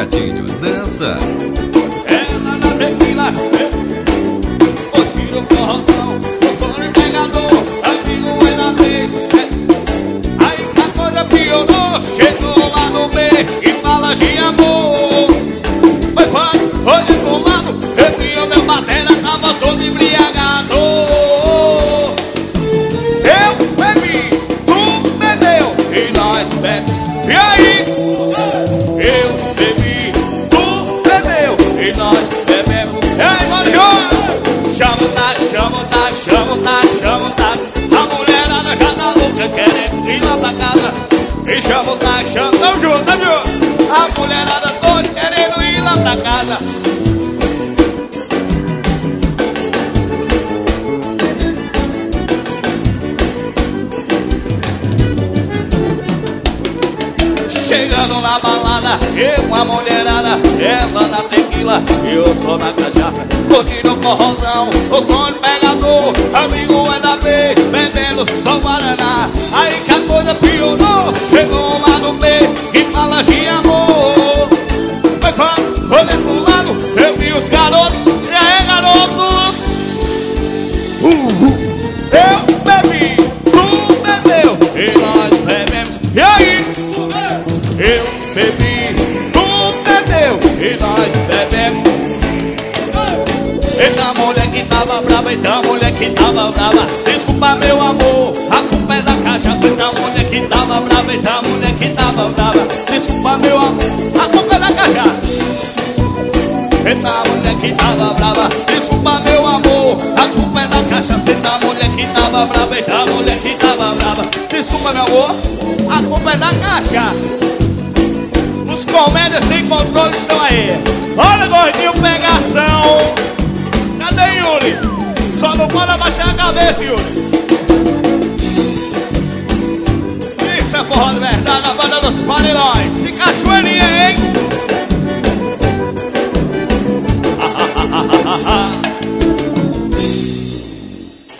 gatinho, dança. Ela na tequila, o tiro corrotão, o sonho pegador, amigo é na vez. Aí a coisa piorou, chegou lá no meio e fala de amor. Foi quando olhei pro lado, eu vi o meu batera, tava todo embriagado. Eu bebi, tu bebeu e nós bebemos. E aí? Eu bebi, tu bebeu e nós bebemos. Ei, Mario! Chama o táxi, chama o táxi, chama o táxi, chama o táxi. A mulherada já tá louca, querendo ir lá pra casa. E chama o táxi, chama... Tamo junto, tamo junto. A mulherada toda querendo ir lá pra casa. Chegando na balada, eu com a mulherada, ela na tequila e eu só na cachaça. Curtindo corrosão, o som de pegador, amigo é da vez, bebendo só guaraná. Aí que a coisa piorou, chegou lá no meio e fala de amor. Foi quando olhei pro lado, eu vi os garotos, e aí garotos? Eu bebi, tu bebeu e nós bebemos. E aí? Eu bebi, tu bebeu e nós bebemos. Eita mulher que tava brava, eita mulher que tava brava. Desculpa meu amor, a culpa é da cachaça. Eita mulher que tava brava, eita mulher que tava brava. Desculpa meu amor, a culpa é da cachaça. Eita mulher que tava brava, desculpa meu amor, a culpa é da cachaça. Eita mulher que tava brava, eita mulher que tava brava. Desculpa meu amor, a culpa é da cachaça. Os comédias sem controle estão aí. Olha, gordinho, pegação. Cadê Yuri? Só não pode abaixar a cabeça, Yuri. Isso é forró de verdade, a banda dos Parilhões. Se cachoeira.